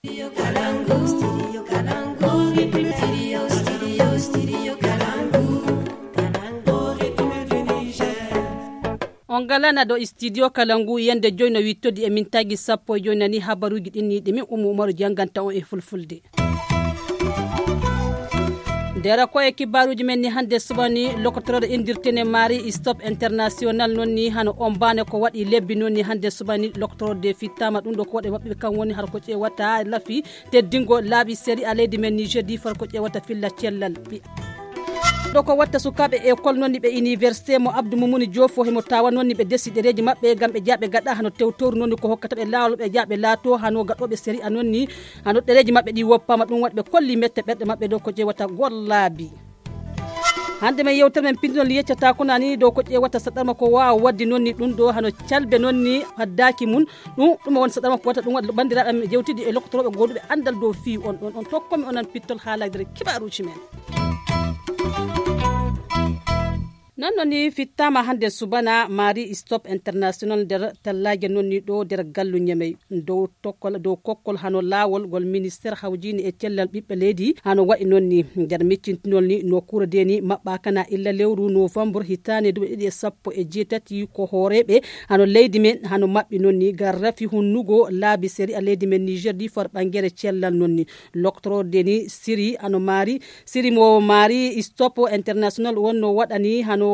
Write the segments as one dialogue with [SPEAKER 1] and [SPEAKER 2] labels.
[SPEAKER 1] On galana do studio Kalangu yende joyno wittodi e min tagi sappo joynani habaruji dinni min Umaru janganta on e fulfulde. Dera ko e kibaruji men ni hande subani lokotorode indirtene mari stop international nonni hano on bane ko wadi lebbi nonni hande subani lokotorode fitama dum do ko wade mabbe kan woni har ko ce wata lafi teddingo laabi seri aledi men Niger di far ko ce wata filla cellal doko watta sukabe école nonni be université mo Abdou Moumouni Diofo hemo tawa nonni be desidereji mabbe gambe jaabe gadda hano tewtor nonni ko hokkata be laawol be jaabe laato hano gaddobe seri anonni hano dereji mabbe di woppama dum wadbe kolli mette bedde mabbe do ko je wata gollaabi hande men yewtere men pindol yeccata ko nani do ko je wata sadarma ko waaw waddi nonni dum do hano calbe nonni haddaki mun dum won sadarma ko wata dum wad bandirabe me jewtidi e loktorobe godube andal do fi on tokkomi onan pittol haalagre kibaruci men nonni fitama hande subana mari stop international der tallaje nonni do der gallu nyame do kokkol hano lawol gol ministère hawjini e cellal bibbe leydi hano wa'i nonni der miccintinolni no kura deni mabba kana illa lewru novembre hitane do e sappo e jetati ko horebe hano leydi men hano mabbi nonni garrafi hunnugo laabi seri a leydi men Niger di for bangere cellal nonni loktoro deni siri hano mari siri mo mari stop international wonno wadani hano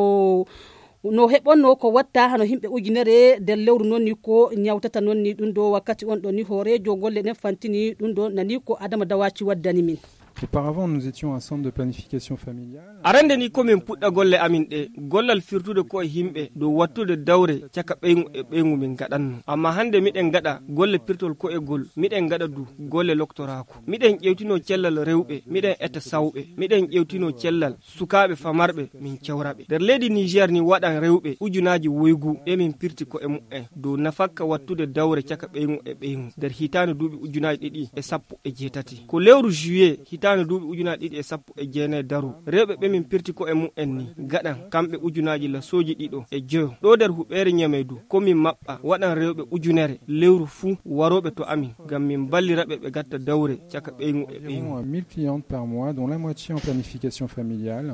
[SPEAKER 1] no hebonno ko watta hano himbe ujinere del lewru nonni ko nyawtata nonni dum do wakkati on do ni horejo golle ne fantini dum do nani ko Adama Dawaci waddani min.
[SPEAKER 2] Auparavant, nous étions un centre de planification familiale.
[SPEAKER 3] Arande ni ko min pudda golle amin de gollal firtude ko himbe do wattude dawre caka beygu e beygu min gadanno amma hande miden gada golle pirtol ko e gol miden gada du golle loktorako miden ƴewtino cellal rewbe miden etta sawbe miden ƴewtino cellal sukabe famarbe min cewrabe der leydi Niger ni wadan rewbe ujunaji woygu e min pirti ko e mu'en do nafakka wattude dawre caka beygu e beygu der hitane duubi ujunaji didi e sappo e jetati ko lewru juillet hitane duubi ujunaji didi e sappo e jeenay daru rewbe be min pirti ko e mu'en ni gadan kambe ujunaji la soji dido e jeyo do der hubere nyamedu ko min mabba wadan rewbe ujunere lewru fu warobe to amin gam min ballirabe be gatta dawre caka beygu e beygu
[SPEAKER 2] 1000 clientes par mois dont la moitié en planification familiale.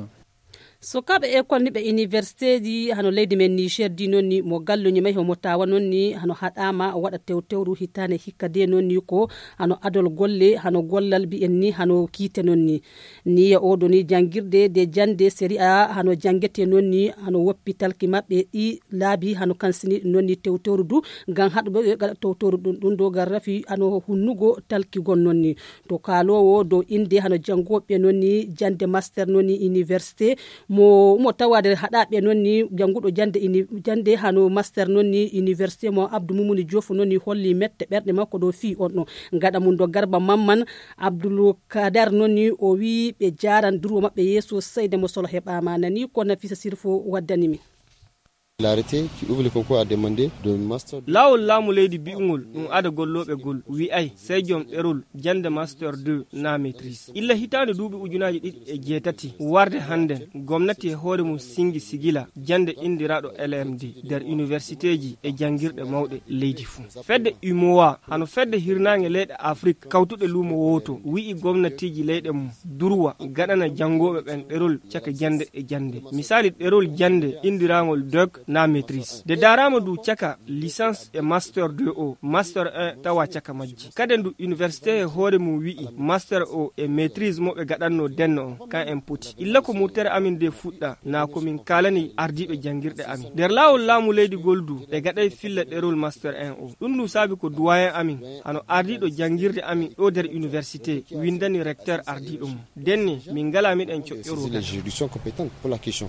[SPEAKER 1] Sokabe école ni be université di hano leydi men Niger di nonni mo gallo nyimay ho mo tawa nonni hano hadama wada tewtewru hitane hikkade nonni ko hano adol golle hano gollal bi enni hano kite nonni ni ya odo ni jangirde de jande série A hano jangete nonni hano hôpital ki mabbe di laabi hano kansini nonni tewtewru du gan hadbe gada tewtewru dun do garrafi hano hunnugo talki gon nonni to kalowo do inde hano jangobe nonni jande master nonni université mo tawade hadabe nonni jangudo jande hano master nonni université mo Abdou Moumouni Diofo nonni holli mette berde makko do fi onno ngada mun do Garba Mamman Abdul Kader nonni o wi be jaran duro mabbe yeso sayde mo solo hebama nani ko Nafisa Sirfo waddani mi.
[SPEAKER 4] L'arrêté qui ouvre le concours a demandé de master.
[SPEAKER 3] Lawol lamu leydi bi'ungol ada gollobe gol wi ay sey jom erol jande master 2 na maîtrise illa hitande duubi ujunaji didi e jetati warde hande gomnati e hoore mum singi sigila jande indirado LMD der université ji e jangirde mawde leydi fu fedde UMOA hano fedde hirnange leyde Afrique kawtude lumo woto wi gomnati ji leyde mum durwa gadana jangobe ben erol caka jande e jande misali erol jande indirangol dog na maîtrise de darama du chaka licence et master 2o master 1 tawa chaka majji kaden du université hoore mu wi'i master o e maîtrise mo be gadanno denno kan en poti illa ko mutere amin de fudda na ko min kalani ardibe jangirde amin der lawol lamu leydi goldu be gaday filla derol master 1 o dum nu sabi ko doyen amin ano ardido jangirde amin do der université windani recteur ardido mo denni min gala min en cioccoro
[SPEAKER 4] les juridictions compétentes pour la question.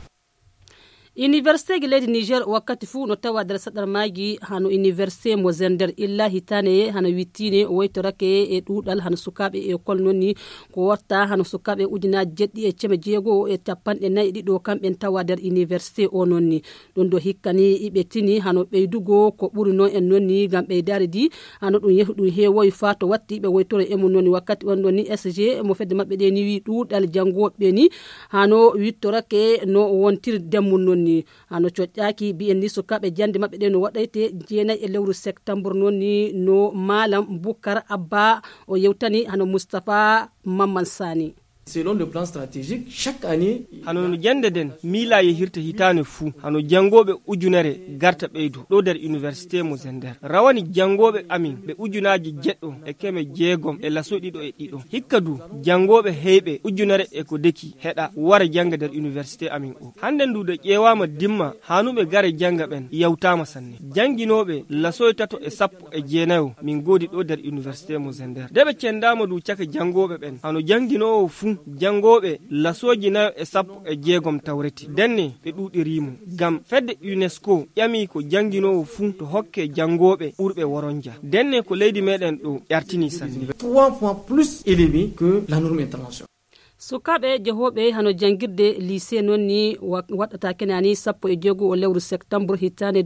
[SPEAKER 1] Université giledi Niger wakati fu no tawa dar sadar magi hano université mo zender illa hitane hano witine waytorake e dudal hano sukabe e kol nonni ko warta hano sukabe ujina jeddi e ceme jego e tapande nay dido kambe tawa dar université o nonni don do hikkani ibetini hano beydugo ko buri non en nonni gambe daridi hano dum yehudu hewoy fato watti be waytore e mo nonni wakati on nonni SG mo fedde mabbe de ni wi dudal jangobe ni hano wittorake no wontir demmun nonni nonni hano coƴƴaki bi'en ni sukaɓe jande mabɓe ɗe no waɗayte jeenayi e lewru septembre nonni no malam Boukar Abba o yewtani hano Moustapha Mamman Sani.
[SPEAKER 5] Selon le plan stratégique, chaque année,
[SPEAKER 3] hano jande den mila ye hirta hitane fu hano jangobe ujunere garta beydu do der université mo Zender rawani jangobe amin be ujunaji jeddo e keme jeegom e laso dido e dido hikkadu jangobe heybe ujunere e ko deki heda wara janga der université amin o hande ndu de ƴewama dimma hanube gare janga ben yawtama sanne janginobe laso tato e sappo e jeenayo min godi do der université mo Zender debe cendama du caka jangobe ben hano janginowo fu jangobe lasoji na e sappo e jeegom tawreti denne be dudirimo gam fedde UNESCO yami ko janginowo fu to hokke jangobe urbe woronja denne ko leydi meden do yartini sanni
[SPEAKER 5] 3 fois plus élevé que la norme internationale.
[SPEAKER 1] Sukaɓe jehoɓe hano jangirde lycée nonni waɗata kenani sappo e jeego o lewru septembre hitande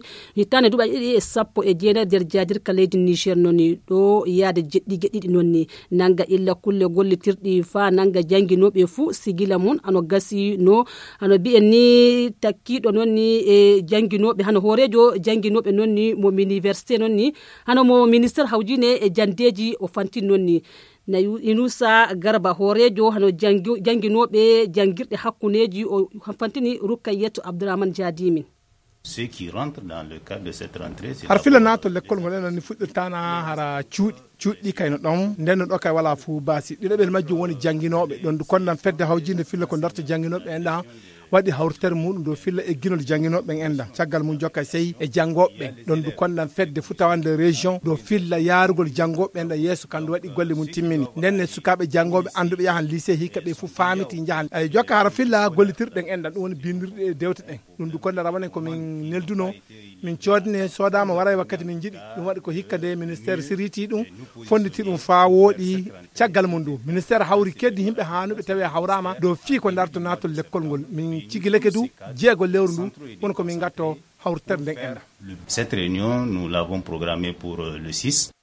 [SPEAKER 1] duuɓa ɗiɗi e sappo e jeenayi nder jadirka leydi Niger nonni ɗo yaade jeɗɗi ɗiɗi nonni nanga illa kulle gollitirɗi fa nanga janginoɓe fuu sigila mum ano gasi no hano bi'en ni takkiɗo nonni e janginoɓe hano hoorejo janginoɓe nonni mo université nonni hano mo ministére hawjine e jandeji o fantin nonni na Inusa Garba hoorejo hano janginoɓe jangirɗe hakkuneji o fantini Rukayetu Abdourahmane Diadimi.
[SPEAKER 6] Ceux qui rentrent dans le cadre de cette rentrée,
[SPEAKER 7] har fila nato l'école ngol en fuɗɗirtana hara cuuɗi kayno ɗon nden ɗo kay wala fu basi ɗiɗoɓe majjum woni janginoɓe ɗon kondan fedde hawjinde filla ko darta janginoɓe en ɗa waɗi hawrtere muɗum do filla e guinol janginoɓe en ɗa caggal mum jokka sey e jangoɓe ɗon du kondan fedde fu tawande région do filla yarugol jangoɓe en ɗa yeeso kandu waɗi golle mum timmini ndenne sukaɓe jangoɓe anduɓe yahan lycée hikka ɓe fu famiti jahan ay jokka hara filla gollitirɗen en ɗa ɗum woni bindirɗe e dewte ɗen ɗum du konda rawane komin nelduno min coodne sodama waray wakkati min jiɗi ɗum waɗi ko hikka de ministére siriti ɗum fonditi ɗum fa wooɗi caggal mum du ministére hawri keddi yimɓe hanuɓe tawi hawrama do fii ko darto natol l'école ngol min cigileke du jeego lewru ndu woni ko min gatto hawrtere nden enɗa.
[SPEAKER 6] Cette réunion nous l'avons programmée pour le 6.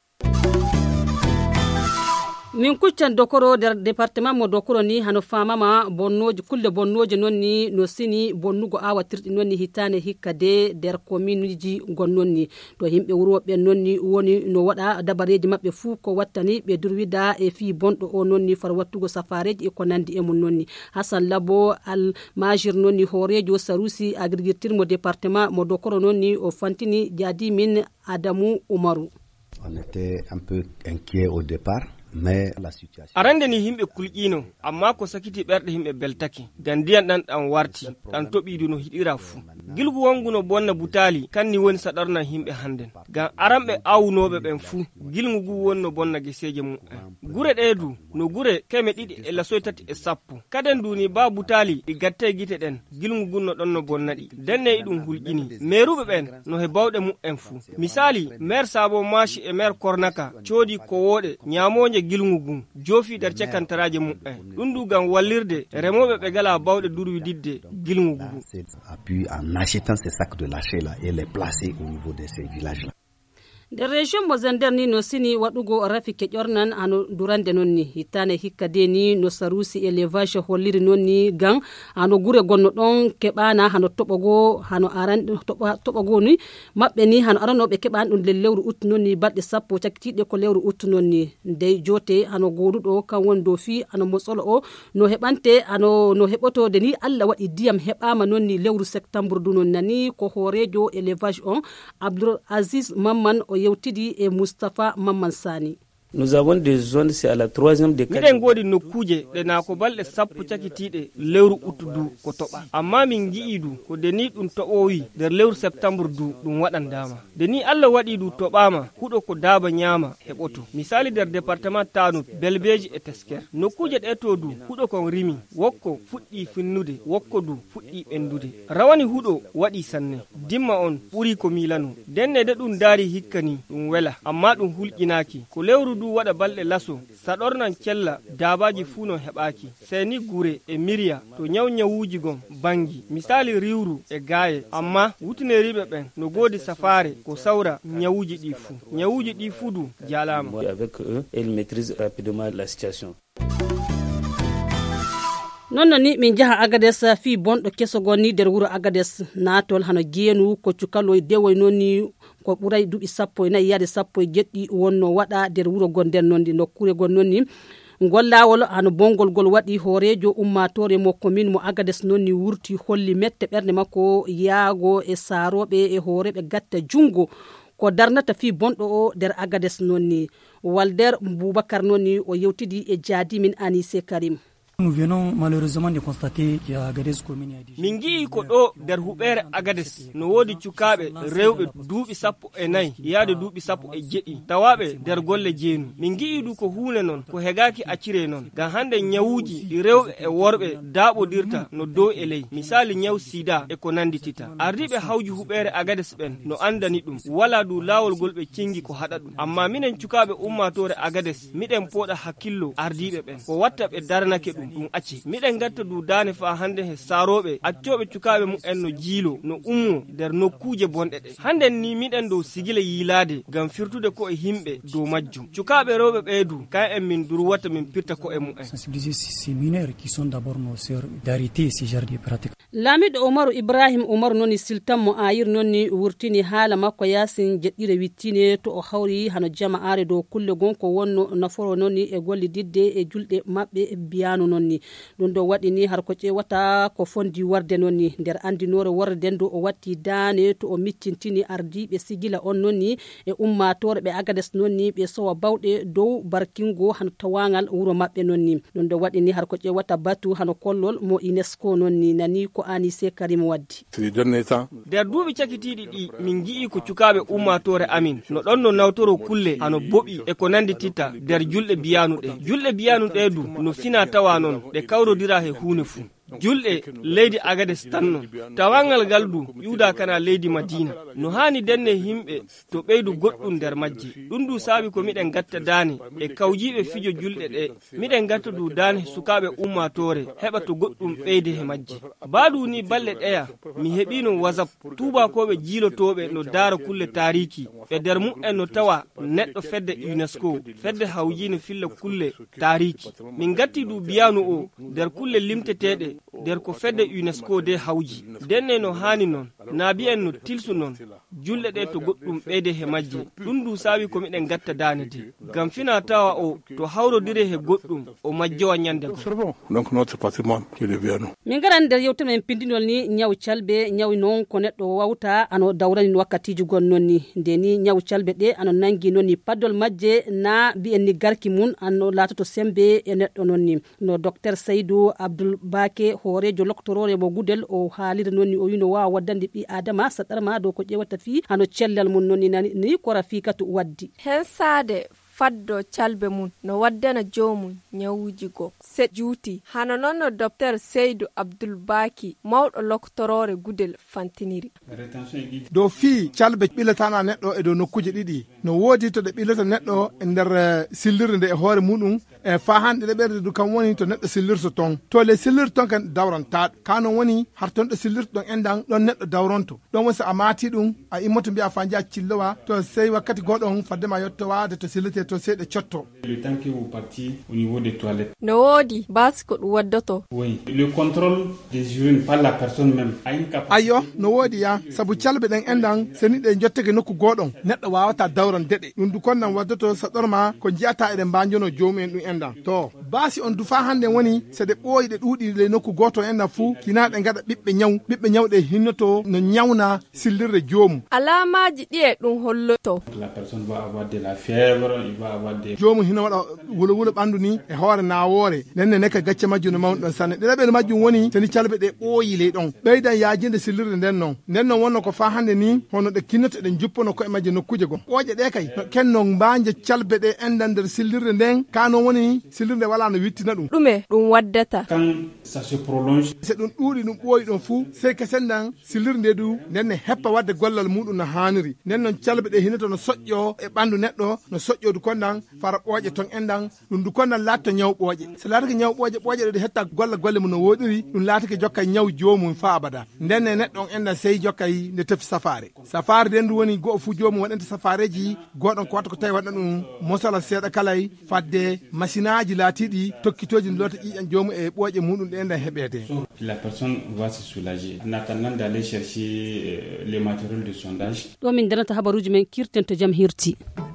[SPEAKER 1] min kuccan dokoro der département mo dokoro ni hano famama bonnoji kulle bonnoji nonni no sini bonnugo awatirɗi nonni hitane hikka de der commune ji gonnonni to himɓe wuroɓe nonni woni no waɗa dabareji mabɓe fuu ko wattani ɓe durwida e fi bonɗo o nonni far wattugo safareji e ko nandi e mum nonni Hassan Labo al majir nonni hoorejo sarusi agriculture mo département mo dokoro nonni o fantini jadi min Adamou Oumarou.
[SPEAKER 8] On était un peu inquiet au départ.
[SPEAKER 3] arande ni himɓe kulƴino amma ko sakiti ɓerɗe himɓe beltake gan ndiyan ɗan warti ɗan toɓidu no hiɗira fuu gilgu wongu no bonna butali kanni woni saɗornan himɓe handen gan aranɓe awunoɓe ɓen fuu gilgu gu woni no bonna geseje mum gure ɗeedu no gure keme ɗiɗi e lasoy tati e sappo kaden duni ba butali ɗi gatte gite ɗen gilgu gu no ɗon no bonnaɗi denne e ɗum hulƴini meruɓe ɓen no he bawɗe mum fuu misali maire Sabo Mashi e maire Kornaka coodi ko woɗe ñamoje gilngu gun jofi der cekantaraje mum ɗum du gam wallirde remoɓe ɓe gala bawɗe durwididde gilngu gun.
[SPEAKER 8] Appuie en achetant ces sacs de lâcher là et les placer au niveau de ces villages là.
[SPEAKER 1] de région mo Zender ni no sini waɗugo rafike ƴornan hano durande nonni hittane hikka de ni no sarusi élevage holliri nonni gan hano gure gonno ɗon keɓana hano toɓogo hano aran toɓogo ni maɓɓe ni hano aranoɓe keɓani ɗum le lewru uttu nonni balɗe sappo cakkitiɗe ko lewru uttu nonni ndey jote hano goduɗo kan woni dow fi hano motsolo o no heɓante hano no heɓotode ni Allah waɗi diyam heɓama nonni lewru septembre du non nani ko hoorejo élevage on Abdoul Aziz Mamman o yewtidi e Moustapha Mamman Sani.
[SPEAKER 9] Nous avons des zones, c'est à la 3e décade.
[SPEAKER 3] Miɗen godi nokkuje ɗe na ko balɗe sappo cakitiɗe lewru uttu du ko toɓa amma min gi'i du ko deni ɗum toɓowi nder lewru septembre du ɗum waɗandama deni Allah waɗi du toɓama huɗo ko daaba ñaama heɓoto misali nder département Tanout Belbeji e Tesker nokkuje ɗe to du huɗo kon rimi wokko fuɗɗi finnude wokko du fuɗɗi ɓendude rawani huɗo waɗi sanne dimma on ɓuri ko milano denne de ɗum daari hikkani ɗum wela amma ɗum hulƴinaki ko lewru du waɗa balɗe laso saɗornan cella dabaji fuu no heɓaki seni gure e miriya to nyawuji gon bangi misali riwru e gaye amma wutineriɓe ɓen no godi safare ko sawra nyawuji ɗi fuu du jalama
[SPEAKER 9] avec eux elle maîtrise rapidement la situation.
[SPEAKER 1] non ni min jaha Agades fi bonɗo kesogo ni der wuro Agades natol hano geenu ko cukalo dewoy nonni ko ɓuray duuɓi 14 yaade 17 wonno waɗa der wuro gonden nondi nokkure gon nonni gollawol hano bongol gol waɗi hoorejo ummatore mo commune mo Agades nonni wurti holli mette ɓerde makko yaago e saroɓe e hooreɓe gatta jungo ko darnata fi bonɗo o der Agades nonni Walder Boubacar nonni o yewtidi e jaadi min Anissé Karim.
[SPEAKER 10] Nous venons malheureusement de constater qu'il y a Agades commune a dit.
[SPEAKER 3] Mingi ko do der hubere Agades no wodi cukabe rewbe duubi sappo e nay yaade duubi sappo e jeddi tawabe der golle jeenu mingi du ko huune non ko hegaki accire non ga hande nyawuji di rewbe e worbe daabo dirta no do e ley misali nyaw sida e ko nanditita ardibe hawji hubere Agades ben no andani dum wala du lawol golbe cingi ko hada dum amma minen cukabe ummatore Agades miden poda hakkillo ardibe ben ko watta be darnake dum acci miɗen gatta du dane fa hande he saroɓe accoɓe cukaɓe mu en no jiilo no ummo der nokkuje bonɗe ɗe handen ni miɗen dow sigila yiilade gam firtude ko e himɓe dow majjum cukaɓe rewɓe ɓeydu kay en min durwata min pirta ko e mu en
[SPEAKER 10] sensibiliser ces mineurs qui sont d'abord nos sœurs d'arrêter ces genres de pratiques.
[SPEAKER 1] Lamiɗo Omaru Ibrahim Omaru noni siltan mo ayir nonni wurtini haala makko yasin jeɗɗire wittine to o hawri hano jama'are dow kulle gonko wonno naforo nonni e gollididde e julɗe mabɓe e biyano nonni ɗum ɗo waɗi ni har ko ƴewata ko fondi warde nonni nder andinore warden do o watti dane to o miccintini ardiɓe sigila on nonni e ummatore ɓe Agades nonni ɓe sowa bawɗe dow barkingo hano tawangal wuro mabɓe nonni ɗum ɗo waɗi ni har ko ƴewata batu hano kollol mo UNESCO nonni nani ko Anissé Karim waddi
[SPEAKER 3] der duuɓi cakitiɗi ɗi min gi'i ko cukaɓe ummatore amin no ɗon no nawtoro kulle hano boɓi e ko nandititta der julɗe biyanu ɗe du no fina tawa non ɗe kawrodira he huune fuu julɗe leydi Agades tan non tawangal gal du yuuda kana leydi Madina no hani denne himɓe to ɓeydu goɗɗum nder majji ɗum du saabi ko miɗen gatta dane e kawjiɓe fijo julɗe ɗe miɗen gatta du dane sukaɓe ummatore heɓa to goɗɗum ɓeyde he majji baadu ni balle ɗeya mi heɓino WhatsApp tubakoɓe jiilotoɓe no daara kulle tariki ɓe nder mum'en no tawa neɗɗo fedde UNESCO fedde hawjino filla kulle tariki min gatti du biyanu o nder kulle limteteɗe der ko fedde UNESCO de hawji denne no hani non naabi en no tilsu non julɗe ɗe to goɗɗum ɓeyde he majje ɗum du saabi ko miɗen gatta dane de gam fina tawa o to hawrodire he goɗɗum o majjowa ñande
[SPEAKER 11] donc notre patrimoine qui devient nous
[SPEAKER 1] min garan nder yewte men pindinol ni ñaw calbe ñawi noon ko neɗɗo wawta ano dawrani no wakkatiji gon nonni nde ni ñaw calbe ɗe ano nangi nonni paddol majje na mbi'en ni garki mum ano latoto sembe e neɗɗo nonni no docteur Seydou Abdoul Bake hoorejo loktorore mo Gudel o haalira nonni o wino wawa waddande ɓi adama saɗarma dow ko ƴewata fi hano cellal mum nonni ni ko rafikatu waddi
[SPEAKER 12] hen saade faddo calbe mum no waddana jomum nyawuji go se juuti hano noon no docteur Seydou Abdoul Baki mawɗo loktorore Gudel fantiniri
[SPEAKER 7] dow fi calbe ɓilatana neɗɗo e dow nokkuje ɗiɗi no woodi to ɗe ɓilata neɗɗo e nder sillirde nde e hoore muɗum e fa hande ɗe ɓerde du kam woni to neɗɗo sillirto ton to le sillirto ton kan dawrantaɗo kanon woni har ton ɗo sillirto ɗon endan ɗon neɗɗo dawronto ɗon woni so a maati ɗum a immoto mbiya fa jiya cillowa to sey wakkati goɗon faddema yettowade to sillirte to seeɗe cotto
[SPEAKER 12] no woodi basi ko ɗum waddoto
[SPEAKER 7] ayyo no woodi ya saabu calbe ɗen endan seni ɗe jottake nokku goɗon neɗɗo wawata dawran deɗe ɗum du konnan waddoto saɗorma ko jiyata eɗen mbanjono jomum ɗum endan to basi on du fa hande woni so ɗe ɓooyi ɗe ɗuuɗi le nokku goto endan fuu kina ɗe gaɗa ɓiɓɓe ñawɗe hinnoto no ñawna sillirde jomum
[SPEAKER 12] alamaji ɗi e ɗum holloto
[SPEAKER 7] jomum hino waɗa wulo ɓandu ni e hoore nawore nenne nekka gacce majjum no mawɗon sanne ɗeɗaɓel majjum woni seni calbe ɗe ɓooyi ley ɗon ɓeydan yajinde sillirde nden non wonno ko fa hande ni hono ɗe kinnoto ɗe juppono koye majje nokkuje gon ɓooƴe ɗe kay no kenno mbanje calbe ɗe endan nder sillirde nden kanon woni sillirde wala no wittina ɗum
[SPEAKER 12] ɗume ɗum waddata
[SPEAKER 7] so ɗum ɗuuɗi ɗum ɓooyi ɗon fuu sey kesendan sillirde nde du nenne heppa wadde gollal muɗum no haniri nden noon calbe ɗe hinnoto no soƴƴo e ɓandu neɗɗo no soƴƴo du kondan fara ɓooƴe ton endan ɗum du kondan latta ñaw ɓooƴe so laatake ñaw ɓooƴe ɗe hetta golle mum no woɗiri ɗum laatake jokkay ñaw jomum fa abada ndenne neɗɗo on endan sey jokkay nde tefi safare nden du woni go'o fu jomum waɗante safareji goɗon ko watta ko tawi waɗa ɗum mosala seeɗa kalay fadde masinaji laatiɗi tokkitoji lota ƴiƴan jomum e ɓooƴe muɗum ɗe ndan heɓede.
[SPEAKER 13] La personne va se soulager en attendant d'aller chercher les matériaux de sondage.
[SPEAKER 1] ɗo min darata habaruji men kirten to jam hirti.